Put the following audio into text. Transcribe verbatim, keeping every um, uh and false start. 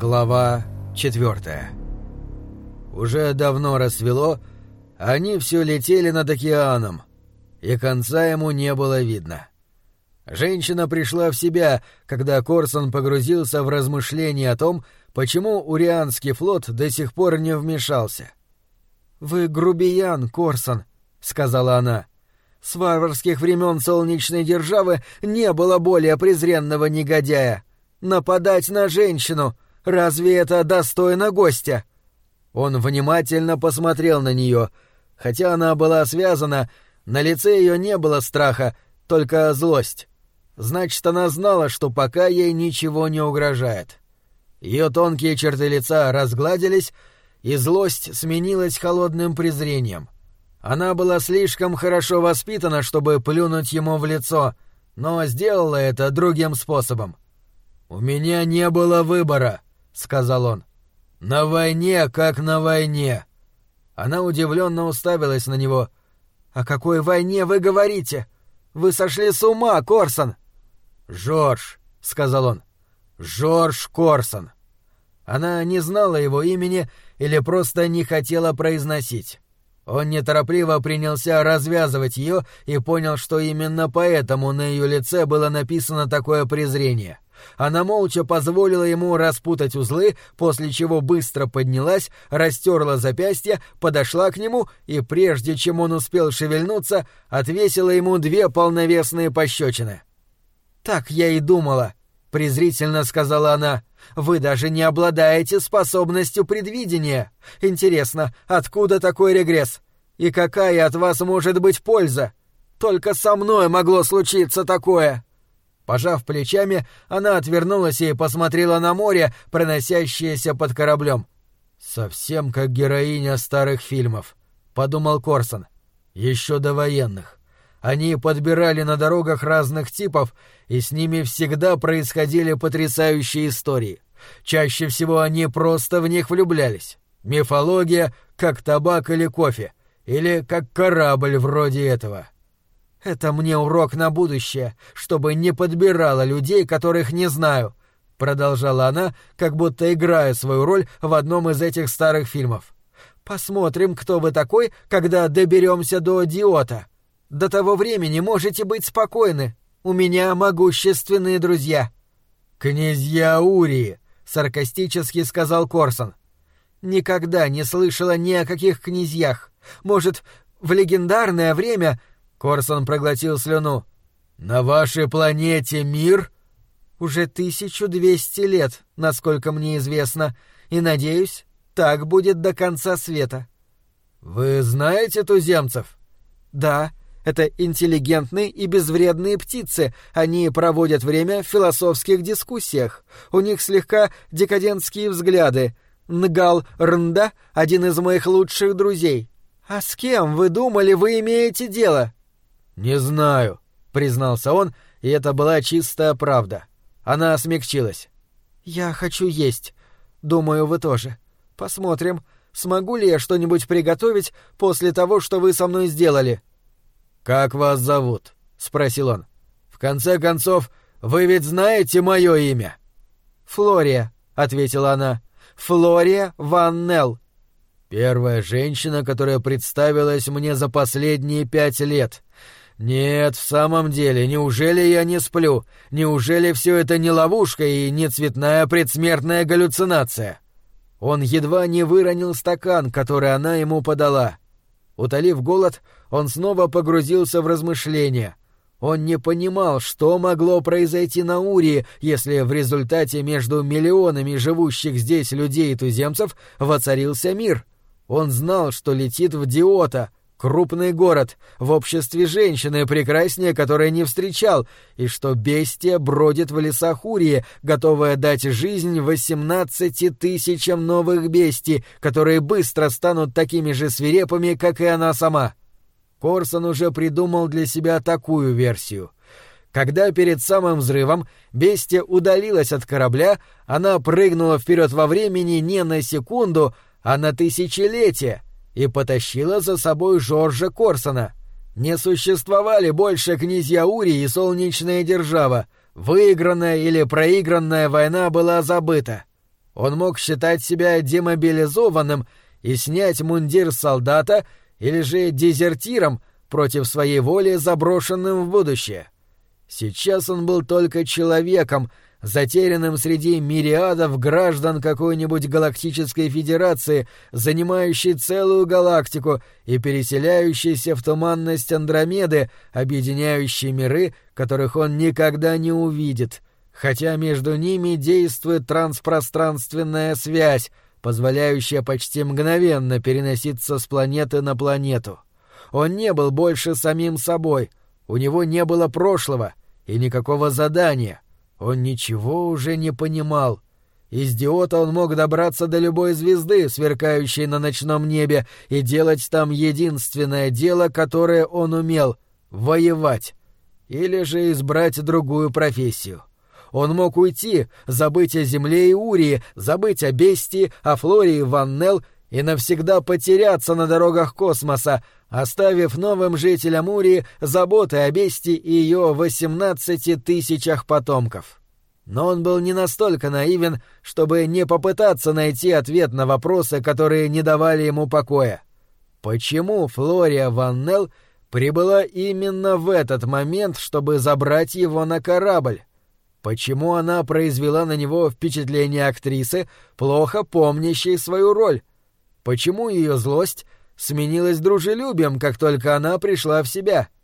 Глава четвертая. Уже давно рассвело, они все летели над океаном, и конца ему не было видно. Женщина пришла в себя, когда Корсон погрузился в размышления о том, почему Урианский флот до сих пор не вмешался. «Вы грубиян, Корсон», — сказала она. «С варварских времен Солнечной Державы не было более презренного негодяя. Нападать на женщину — разве это достойно гостя?» Он внимательно посмотрел на нее. Хотя она была связана, на лице ее не было страха, только злость. Значит, она знала, что пока ей ничего не угрожает. Ее тонкие черты лица разгладились, и злость сменилась холодным презрением. Она была слишком хорошо воспитана, чтобы плюнуть ему в лицо, но сделала это другим способом. «У меня не было выбора», — сказал он. «На войне, как на войне». Она удивленно уставилась на него. «О какой войне вы говорите? Вы сошли с ума, Корсон!» «Жорж», — сказал он. «Жорж Корсон». Она не знала его имени или просто не хотела произносить. Он неторопливо принялся развязывать ее и понял, что именно поэтому на ее лице было написано такое презрение. Она молча позволила ему распутать узлы, после чего быстро поднялась, растерла запястье, подошла к нему и, прежде чем он успел шевельнуться, отвесила ему две полновесные пощечины. «Так я и думала», — презрительно сказала она. «Вы даже не обладаете способностью предвидения. Интересно, откуда такой регресс? И какая от вас может быть польза? Только со мной могло случиться такое». Пожав плечами, она отвернулась и посмотрела на море, проносящееся под кораблем. «Совсем как героиня старых фильмов», — подумал Корсон. «Еще до военных. Они подбирали на дорогах разных типов, и с ними всегда происходили потрясающие истории. Чаще всего они просто в них влюблялись. Мифология, как табак или кофе, или как корабль вроде этого». «Это мне урок на будущее, чтобы не подбирала людей, которых не знаю», — продолжала она, как будто играя свою роль в одном из этих старых фильмов. «Посмотрим, кто вы такой, когда доберемся до Диота. До того времени можете быть спокойны. У меня могущественные друзья». «Князья Урии», — саркастически сказал Корсон. «Никогда не слышала ни о каких князьях. Может, в легендарное время...» Корсон проглотил слюну. «На вашей планете мир?» «Уже тысячу двести лет, насколько мне известно, и, надеюсь, так будет до конца света». «Вы знаете туземцев?» «Да, это интеллигентные и безвредные птицы. Они проводят время в философских дискуссиях. У них слегка декадентские взгляды. Нгал Рнда — один из моих лучших друзей. А с кем, вы думали, вы имеете дело?» «Не знаю», — признался он, и это была чистая правда. Она смягчилась. «Я хочу есть. Думаю, вы тоже. Посмотрим, смогу ли я что-нибудь приготовить после того, что вы со мной сделали». «Как вас зовут?» — спросил он. «В конце концов, вы ведь знаете мое имя?» «Флория», — ответила она. «Флория Ван Нелл». «Первая женщина, которая представилась мне за последние пять лет. Нет, в самом деле, неужели я не сплю? Неужели все это не ловушка и не цветная предсмертная галлюцинация?» Он едва не выронил стакан, который она ему подала. Утолив голод, он снова погрузился в размышления. Он не понимал, что могло произойти на Урии, если в результате между миллионами живущих здесь людей и туземцев воцарился мир. Он знал, что летит в Диота, крупный город, в обществе женщины, прекраснее которой не встречал, и что бестия бродит в лесах Урии, готовая дать жизнь восемнадцати тысячам новых бестий, которые быстро станут такими же свирепыми, как и она сама. Корсон уже придумал для себя такую версию. Когда перед самым взрывом бестия удалилась от корабля, она прыгнула вперед во времени не на секунду, а на тысячелетие, и потащила за собой Жоржа Корсона. Не существовали больше князья Урии и Солнечная Держава. Выигранная или проигранная война была забыта. Он мог считать себя демобилизованным и снять мундир солдата или же дезертиром, против своей воли заброшенным в будущее. Сейчас он был только человеком, затерянным среди мириадов граждан какой-нибудь галактической федерации, занимающей целую галактику и переселяющейся в туманность Андромеды, объединяющей миры, которых он никогда не увидит, хотя между ними действует транспространственная связь, позволяющая почти мгновенно переноситься с планеты на планету. Он не был больше самим собой, у него не было прошлого и никакого задания. Он ничего уже не понимал. Из Диота он мог добраться до любой звезды, сверкающей на ночном небе, и делать там единственное дело, которое он умел — воевать. Или же избрать другую профессию. Он мог уйти, забыть о Земле и Урии, забыть о Бестии, о Флоре и Ваннел и навсегда потеряться на дорогах космоса, оставив новым жителям Урии заботы о Бестии и ее восемнадцати тысячах потомков. Но он был не настолько наивен, чтобы не попытаться найти ответ на вопросы, которые не давали ему покоя. Почему Флория Ваннел прибыла именно в этот момент, чтобы забрать его на корабль? Почему она произвела на него впечатление актрисы, плохо помнящей свою роль? Почему ее злость сменилась дружелюбием, как только она пришла в себя?